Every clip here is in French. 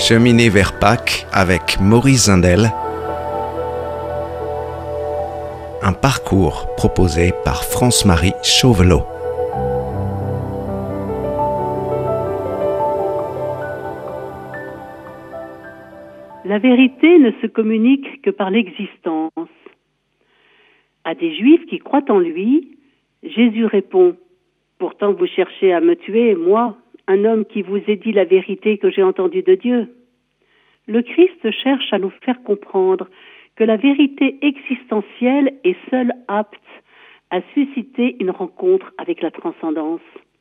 Cheminer vers Pâques avec Maurice Zindel. Un parcours proposé par France-Marie Chauvelot. La vérité ne se communique que par l'existence. À des Juifs qui croient en lui, Jésus répond : « Pourtant vous cherchez à me tuer, moi, un homme qui vous ai dit la vérité que j'ai entendue de Dieu. » Le Christ cherche à nous faire comprendre que la vérité existentielle est seule apte à susciter une rencontre avec la transcendance.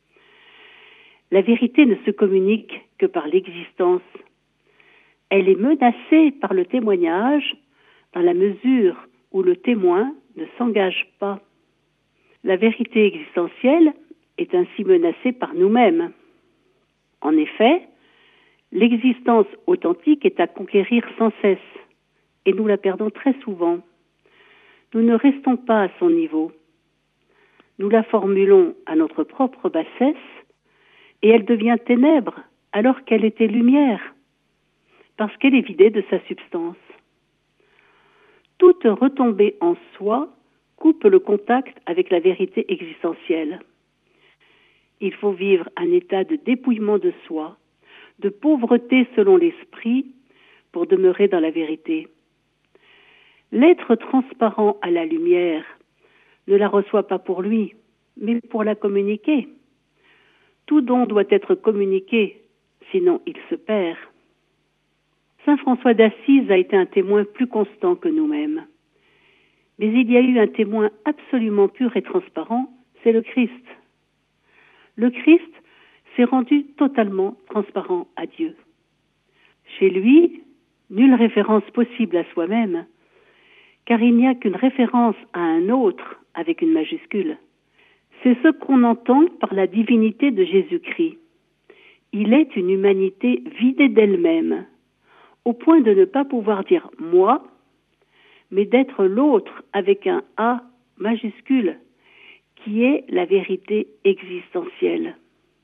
La vérité ne se communique que par l'existence. Elle est menacée par le témoignage dans la mesure où le témoin ne s'engage pas. La vérité existentielle est ainsi menacée par nous-mêmes. En effet, l'existence authentique est à conquérir sans cesse, et nous la perdons très souvent. Nous ne restons pas à son niveau. Nous la formulons à notre propre bassesse, et elle devient ténèbres alors qu'elle était lumière, parce qu'elle est vidée de sa substance. Toute retombée en soi coupe le contact avec la vérité existentielle. Il faut vivre un état de dépouillement de soi, de pauvreté selon l'esprit, pour demeurer dans la vérité. L'être transparent à la lumière ne la reçoit pas pour lui, mais pour la communiquer. Tout don doit être communiqué, sinon il se perd. Saint François d'Assise a été un témoin plus constant que nous-mêmes. Mais il y a eu un témoin absolument pur et transparent, c'est le Christ. Le Christ s'est rendu totalement transparent à Dieu. Chez lui, nulle référence possible à soi-même, car il n'y a qu'une référence à un autre avec une majuscule. C'est ce qu'on entend par la divinité de Jésus-Christ. Il est une humanité vidée d'elle-même, au point de ne pas pouvoir dire « moi », mais d'être l'autre avec un « A » majuscule, qui est la vérité existentielle.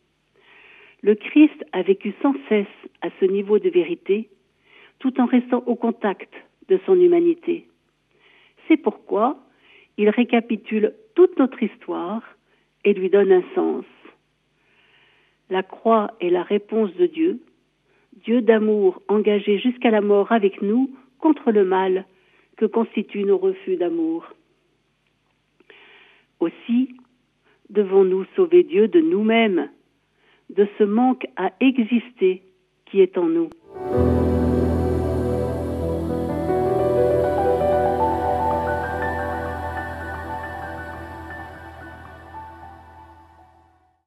Le Christ a vécu sans cesse à ce niveau de vérité, tout en restant au contact de son humanité. C'est pourquoi il récapitule toute notre histoire et lui donne un sens. La croix est la réponse de Dieu, Dieu d'amour engagé jusqu'à la mort avec nous contre le mal que constituent nos refus d'amour. Aussi, devons-nous sauver Dieu de nous-mêmes, de ce manque à exister qui est en nous.